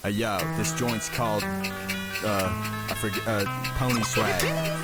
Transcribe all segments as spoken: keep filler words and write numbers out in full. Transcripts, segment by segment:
Hey yo, this joint's called, uh, I forget, uh, Pony Swag.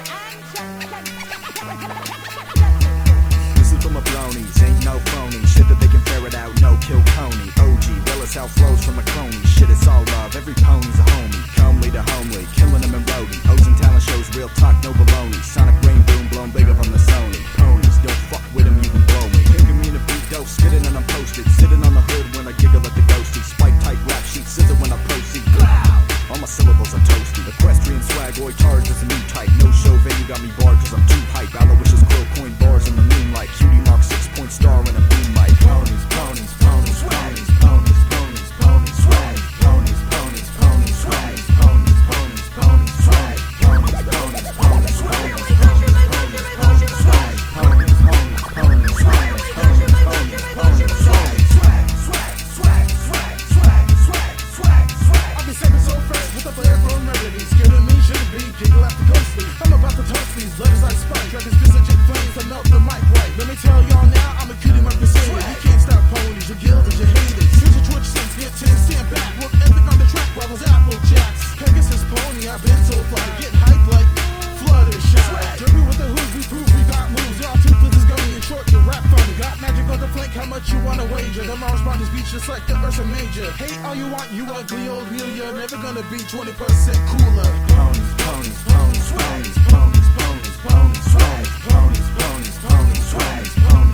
This is for my bronies, ain't no phony. Shit that they can ferret out, no kill pony. O G, well it's how flows from a crony. Shit, it's all love, every pony's a homie. Comely to homely, killing them in roadie. O's and talent shows, real talk, no baloney. Sonic rain boom, blown big up on the Sony. Ponies, don't fuck with them, you can blow me. Kicking me in a beat dope, spitting and I'm posted. Sitting on the hood when I giggle at the ghosty. Spike type rap sheet, scissor when I proceed. All my syllables are toasty. Equestrian swag, boy, charged as a new type. No show venue got me barred cause I'm too hype. Aloysius quill coin bars in the moonlight. Cutie mark six point star in a boom mic. Ponies, ponies, ponies, ponies, ponies, ponies, ponies, swag. Ponies, ponies, ponies, swag. Ponies, ponies, ponies, swag. Ponies, ponies, ponies, swag. Ponies, ponies, ponies, swag. Ponies, ponies, ponies, swag. Ponies, ponies, ponies, swag. Swag, swag, swag, swag, swag, swag, swag, swag. I'll be saving so fresh with the flair from remedies. Killing me shouldn't be, giggle after ghostly. I'm about to toast these letters like spike. Dragons physical flames to melt the mic right. Let me tell y'all now, I'm a cutie mark crusader. You can't stop ponies, your gilded, your haters. Here's your Twitch sense, get ten, stand back. Work ethic on the track, rivals Apple Jacks. Pegasus pony, I've been so fly. Get hype like Fluttershy. Dirty with the hooves, we prove we got moves. Y'all toothless is gummy and short, you rap funny. Got magic on the flank, how much you wanna wager? Them all respond these beats just like the Ursa Major. Hate all you want, you ugly old mule. You're never gonna be twenty percent cooler. Ponies, ponies, ponies, ponies, ponies, ponies, ponies, swag. Ponies, ponies, ponies, swag. Ponies.